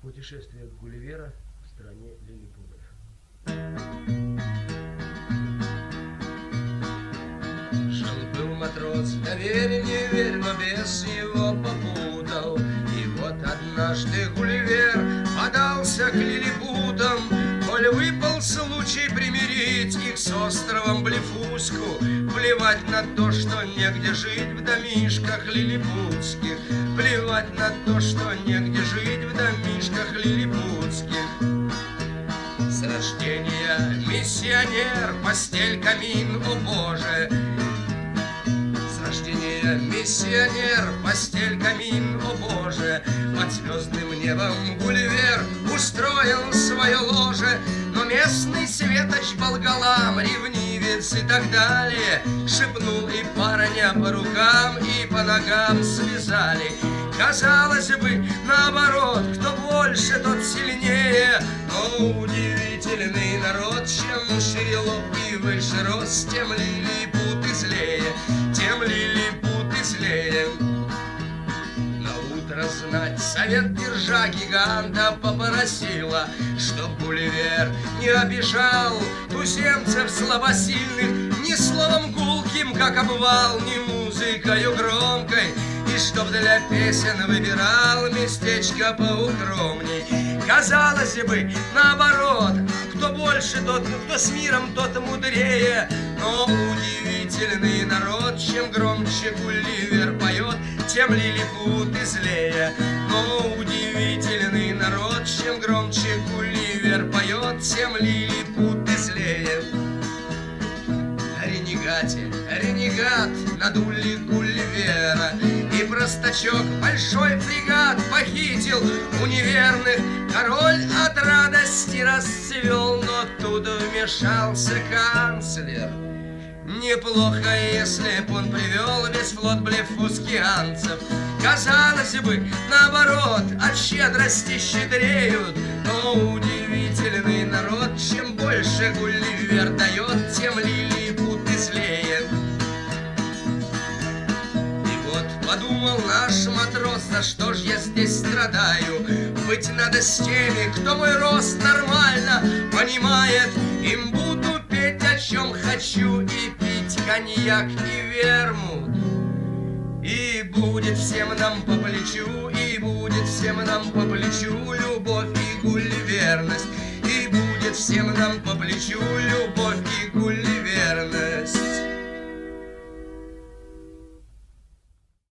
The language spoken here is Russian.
Путешествие Гулливера в стране лилипутов. Жил-был матрос, да верь, не верь, но бес его попутал. И вот однажды Гулливер подался к лилипутам. Коль выпал случай примирить их с островом Блефуску, плевать на то, что негде жить в домишках лилипутских, плевать на то, что негде жить в домишках лилипутских. С рождения миссионер, постель, камин, о Боже. С рождения миссионер, постель, камин, о Боже. Под звездным небом Гулливер устроил свое ложе, но местный светоч болгалам, ревнивец и так далее, шепнул, и парня по рукам и по ногам связали. Казалось бы, наоборот, кто больше, тот сильнее, но удивительный народ, чем шире лоб и выше рост, тем лилипуты злее, тем лилипуты злее. Наутро знать совет держа гиганта попросила, чтоб Гулливер не обижал туземцев слабосильных ни словом гулким, как обвал, ни музыкою громкой, и чтоб для песен выбирал местечко поукромней. Казалось бы, наоборот, кто больше, тот, кто с миром, тот мудрее, но удивительный народ, чем громче Гулливер поет, тем лилипуты злее. Но удивительный народ, чем громче Гулливер поет, тем лилипуты злее. Ренегат надули Гулливера, и простачок большой фрегат похитил у неверных. Король от радости расцвел, но тут вмешался канцлер. Неплохо, если б он привел весь флот блефускианцев. Казалось бы, наоборот, от щедрости щедреют, но удивительный народ, чем больше Гулливер дает, тем лилипуты злее. И вот подумал наш матрос, за что ж я здесь страдаю? Быть надо с теми, кто мой рост нормально понимает. Им буду петь, о чем хочу, и пить коньяк и вермут. И будет всем нам по плечу, и будет всем нам по плечу любовь и гулливерность. И будет всем нам по плечу